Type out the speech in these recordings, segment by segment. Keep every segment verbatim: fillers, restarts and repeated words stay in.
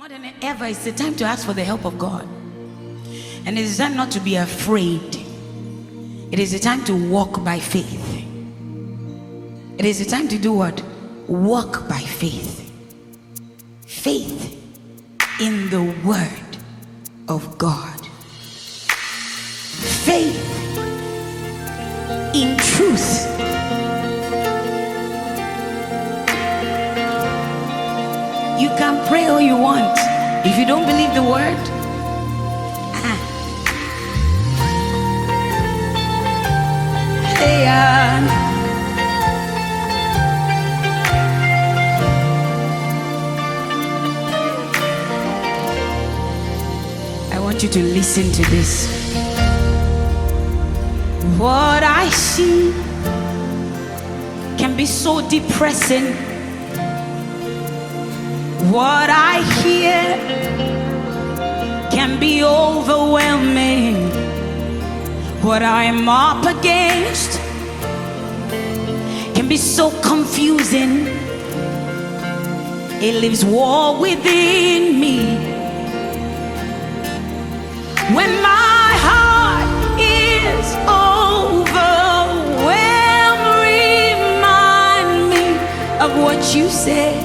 More than ever, it's the time to ask for the help of God. And it is time not to be afraid. It is the time to walk by faith. It is the time to do what? Walk by faith. Faith in the word of God. Faith in truth. You can pray all you want. If you don't believe the word, ah. Hey, uh, I want you to listen to this. What I see can be so depressing. What I hear can be overwhelming. What I'm up against can be so confusing. It leaves war within me. When my heart is overwhelmed, remind me of what you said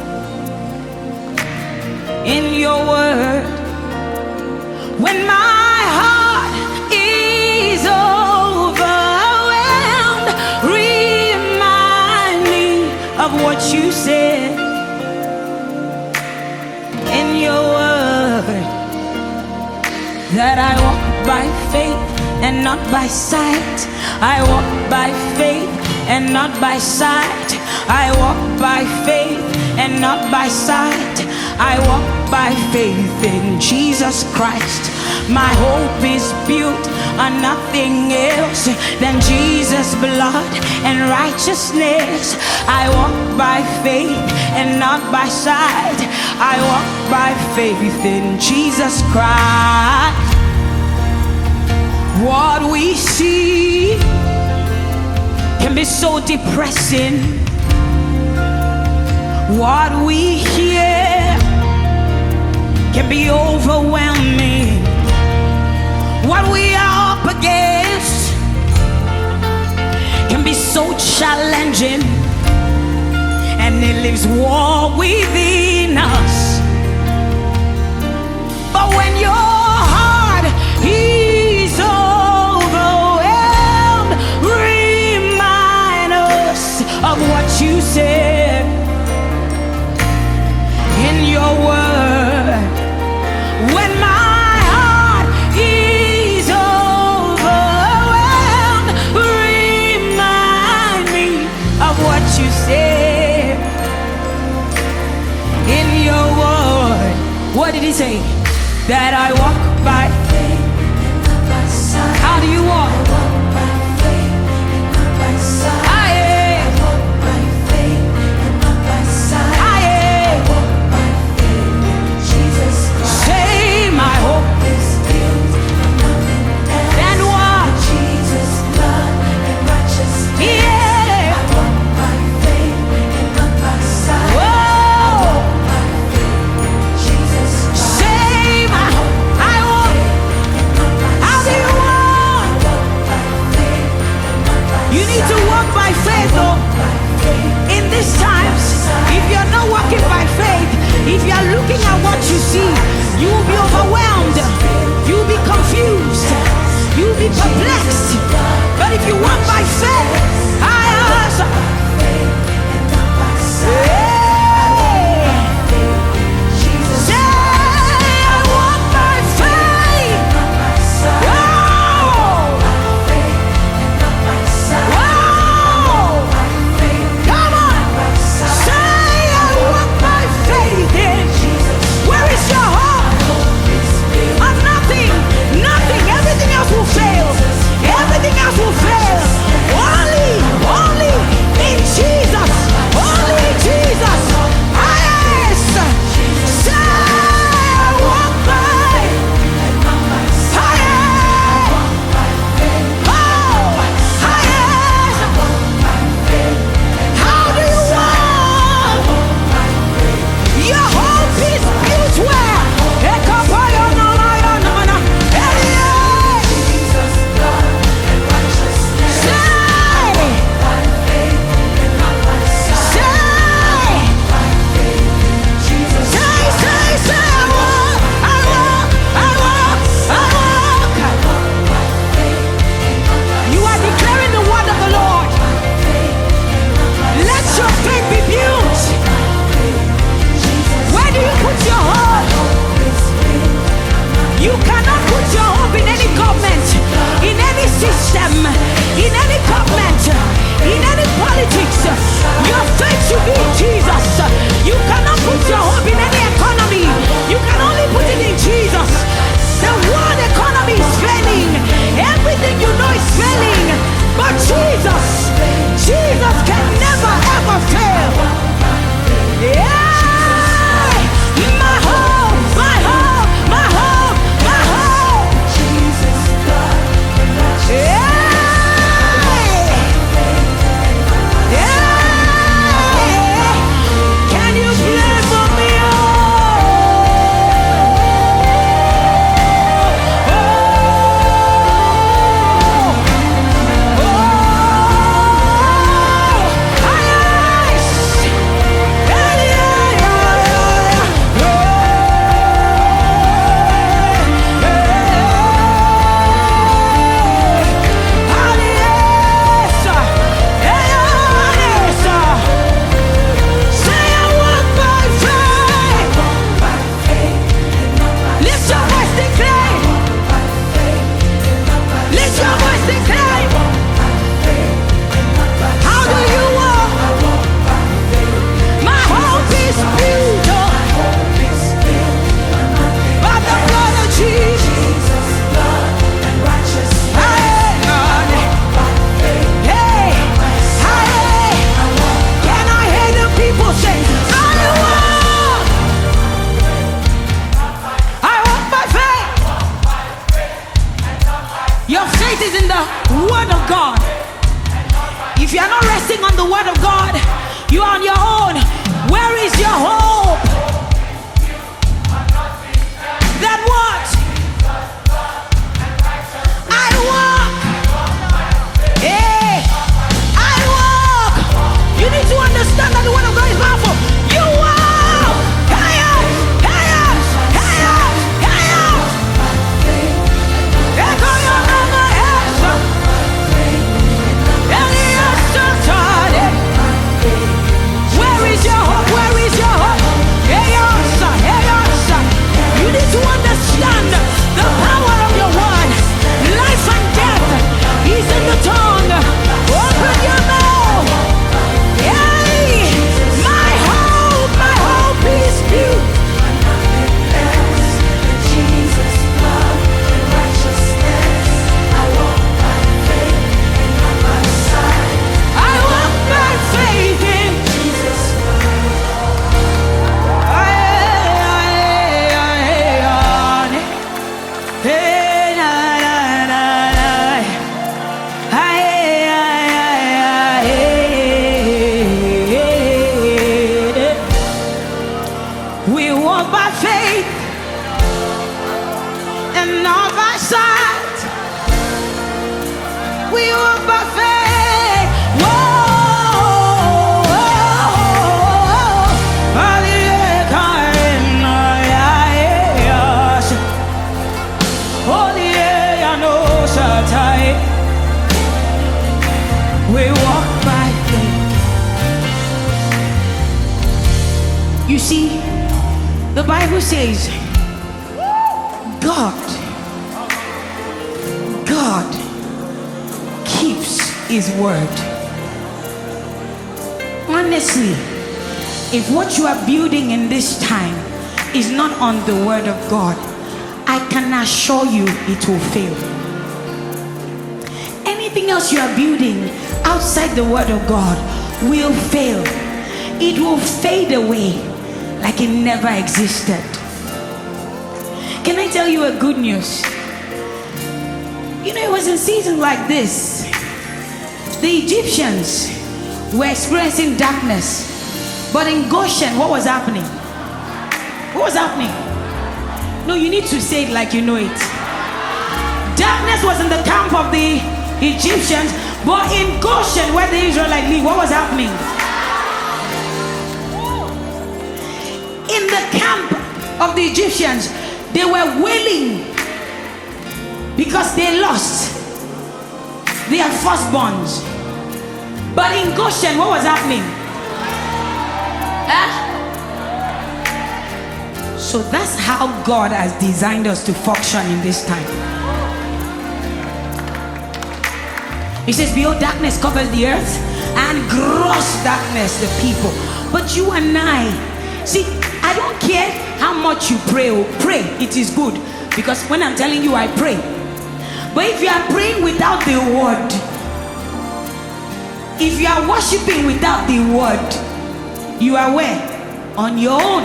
in your word. When my heart is overwhelmed, remind me of what you said in your word, that I walk by faith and not by sight. I walk by faith and not by sight. I walk by faith and not by sight. I walk by faith in Jesus Christ. My hope is built on nothing else than Jesus' blood and righteousness. I walk by faith and not by sight. I walk by faith in Jesus Christ. What we see can be so depressing. What we hear can be overwhelming. What we are up against can be so challenging, and it leaves war within us. But when your heart is overwhelmed, remind us of what you said in your word. When my heart is overwhelmed, remind me of what you said in your word. What did he say? That I walk by faith and not by sight. How do you walk? I walk by faith and not by sight. I, I walk by faith and not by sight. I, I walk by faith in Jesus Christ. Say my hope is built on nothing else than what? Jesus' blood and righteousness. Yeah. I walk by faith and not by sight. Whoa. I walk by faith in Jesus Christ. Say my hope. I walk. How do you walk? You need to walk by faith, though. In these times, if you're not walking by faith, if you're looking at what you see, you will be overwhelmed, you will be confused, you will be perplexed. But if you walk by faith, I ask, hey, say, I walk by faith. Whoa. Whoa. Come on. Say, I walk by faith in. Where is your hope? Of nothing, nothing. Everything else will fail. Everything else will fail. Only You are on your own. Where is your hope? That what? I walk. Hey, I walk. You need to understand that the word of God is powerful. You walk. Higher, higher, higher, higher. Echo your mama, Esther. Elias, Tade. Where is your hope? Where is your hope? Hey, Elsa, hey, Elsa. You need to understand the power of your word. Life and death is in the tongue. Open your mouth. Yay! My hope, my hope is you. Jesus' blood and righteousness. I walk by faith and not by sight. I walk by faith in Jesus' we walk by faith and not by sight. We walk by faith. Whoa, we walk by faith. You see, the Bible says, God, God keeps His word. Honestly, if what you are building in this time is not on the word of God, I can assure you it will fail. Anything else you are building outside the word of God will fail. It will fade away like it never existed. Can I tell you a good news? You know, it was in seasons like this, the Egyptians were experiencing darkness. But in Goshen, what was happening? What was happening? No, you need to say it like you know it. Darkness was in the camp of the Egyptians, but in Goshen, where the Israelites live, what was happening? In the camp of the Egyptians, they were wailing because they lost their firstborns. But in Goshen, what was happening? Huh? So that's how God has designed us to function in this time. He says, behold, darkness covers the earth and gross darkness the people. But you and I, see, I don't care how much you pray. Oh, pray, it is good. Because when I'm telling you, I pray. But if you are praying without the word, if you are worshiping without the word, you are where? On your own.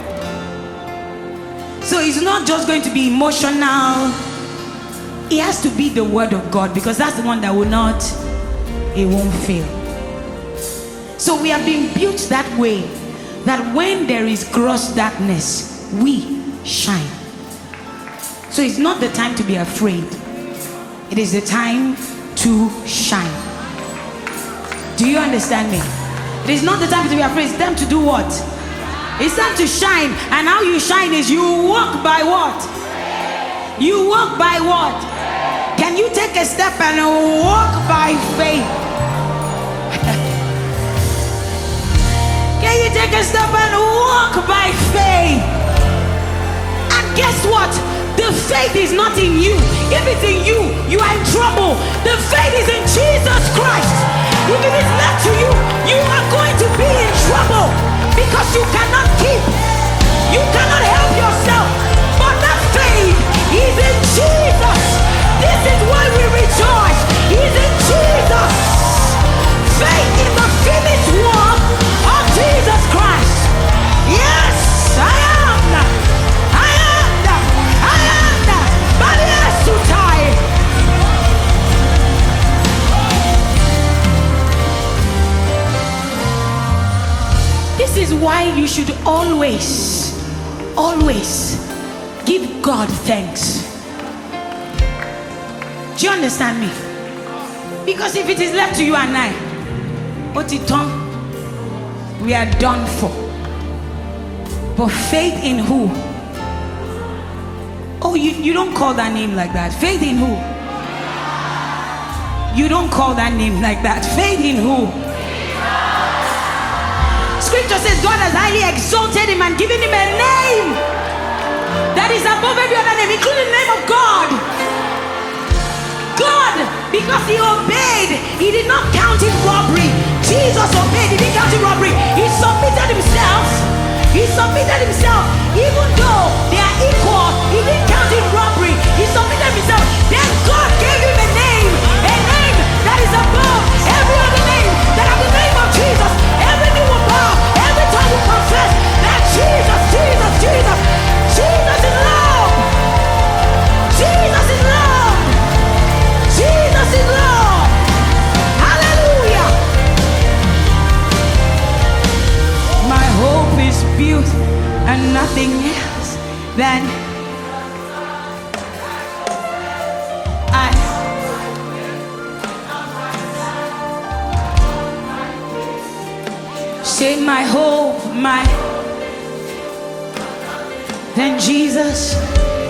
So it's not just going to be emotional. It has to be the word of God, because that's the one that will not, it won't fail. So we have been built that way, that when there is gross darkness, we shine. So it's not the time to be afraid. It is the time to shine. Do you understand me? It is not the time to be afraid. It's time to do what? It's time to shine. And how you shine is you walk by what? You walk by what? Can you take a step and walk by faith? Can you take a step and walk by faith? And guess what? The faith is not in you. If it's in you, you are in trouble. The faith is in Jesus Christ. If it is left to you, you are going to be in trouble, because you cannot keep, you cannot help yourself. But that faith is in Jesus. This is why we rejoice. He's in Jesus. Faith in the finished work of Jesus Christ. Yes, I am. I am. I am. But yes, to tie. should always, always give God thanks. Do you understand me? Because if it is left to you and I, what it done, we are done for. But faith in who? Oh, you, you don't call that name like that. Faith in who? You don't call that name like that. Faith in who? Scripture says God has highly exalted him and given him a name that is above every other name, including the name of God. God, because he obeyed, he did not count it robbery. Jesus obeyed, he didn't count it robbery. He submitted himself. He submitted himself. Even though they are equal, he didn't count it robbery. He submitted himself. Then God gave him a name, a name that is above every other name, that at the name of Jesus, every knee will bow, every tongue will confess that Jesus, Jesus, Jesus, Jesus is Lord. Jesus is Lord. Jesus is Lord. Hallelujah. My hope is built and nothing else than I. Say my hope, my then Jesus.